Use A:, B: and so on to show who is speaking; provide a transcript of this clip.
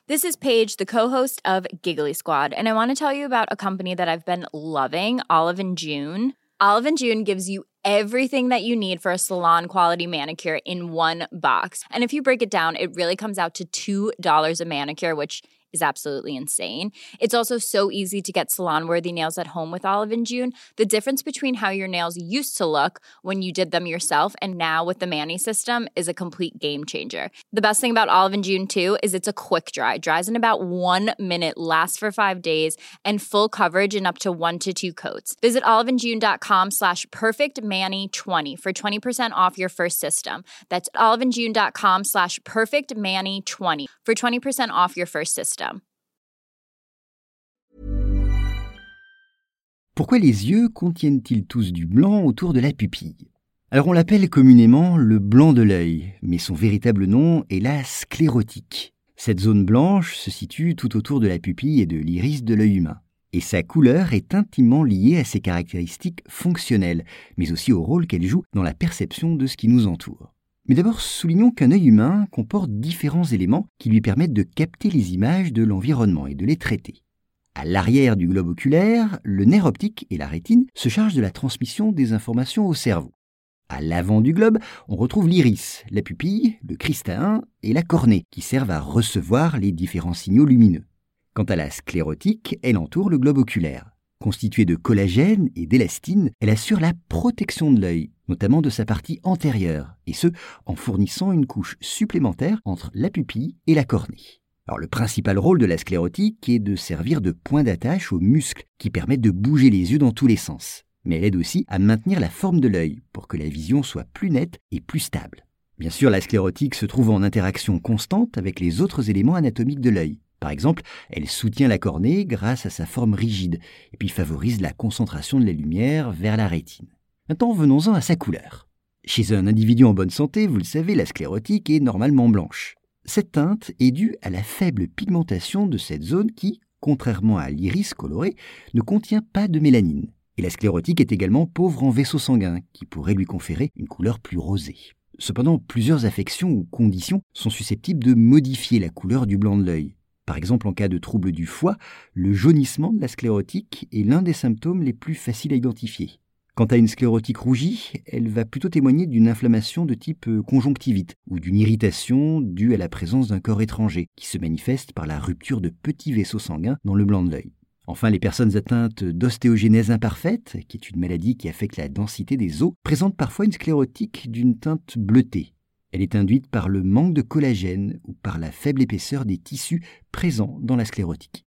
A: This is Paige, the co-host of Giggly Squad, and I want to tell you about a company that I've been loving, Olive & June. Olive & June gives you everything that you need for a salon-quality manicure in one box. And if you break it down, it really comes out to $2 a manicure, which is absolutely insane. It's also so easy to get salon-worthy nails at home with Olive & June. The difference between how your nails used to look when you did them yourself and now with the Mani system is a complete game changer. The best thing about Olive & June, too, is it's a quick dry. Dries in about 1 minute, lasts for 5 days, and full coverage in up to 1 to 2 coats. Visit oliveandjune.com/perfectmani20 for 20% off your first system. That's oliveandjune.com/perfectmani20 for 20% off your first system.
B: Pourquoi les yeux contiennent-ils tous du blanc autour de la pupille ? Alors on l'appelle communément le blanc de l'œil, mais son véritable nom est la sclérotique. Cette zone blanche se situe tout autour de la pupille et de l'iris de l'œil humain. Et sa couleur est intimement liée à ses caractéristiques fonctionnelles, mais aussi au rôle qu'elle joue dans la perception de ce qui nous entoure. Mais d'abord, soulignons qu'un œil humain comporte différents éléments qui lui permettent de capter les images de l'environnement et de les traiter. À l'arrière du globe oculaire, le nerf optique et la rétine se chargent de la transmission des informations au cerveau. À l'avant du globe, on retrouve l'iris, la pupille, le cristallin et la cornée qui servent à recevoir les différents signaux lumineux. Quant à la sclérotique, elle entoure le globe oculaire. Constituée de collagène et d'élastine, elle assure la protection de l'œil, notamment de sa partie antérieure, et ce, en fournissant une couche supplémentaire entre la pupille et la cornée. Alors, le principal rôle de la sclérotique est de servir de point d'attache aux muscles qui permettent de bouger les yeux dans tous les sens. Mais elle aide aussi à maintenir la forme de l'œil pour que la vision soit plus nette et plus stable. Bien sûr, la sclérotique se trouve en interaction constante avec les autres éléments anatomiques de l'œil. Par exemple, elle soutient la cornée grâce à sa forme rigide et puis favorise la concentration de la lumière vers la rétine. Maintenant, venons-en à sa couleur. Chez un individu en bonne santé, vous le savez, la sclérotique est normalement blanche. Cette teinte est due à la faible pigmentation de cette zone qui, contrairement à l'iris coloré, ne contient pas de mélanine. Et la sclérotique est également pauvre en vaisseaux sanguins, qui pourraient lui conférer une couleur plus rosée. Cependant, plusieurs affections ou conditions sont susceptibles de modifier la couleur du blanc de l'œil. Par exemple, en cas de trouble du foie, le jaunissement de la sclérotique est l'un des symptômes les plus faciles à identifier. Quant à une sclérotique rougie, elle va plutôt témoigner d'une inflammation de type conjonctivite ou d'une irritation due à la présence d'un corps étranger qui se manifeste par la rupture de petits vaisseaux sanguins dans le blanc de l'œil. Enfin, les personnes atteintes d'ostéogenèse imparfaite, qui est une maladie qui affecte la densité des os, présentent parfois une sclérotique d'une teinte bleutée. Elle est induite par le manque de collagène ou par la faible épaisseur des tissus présents dans la sclérotique.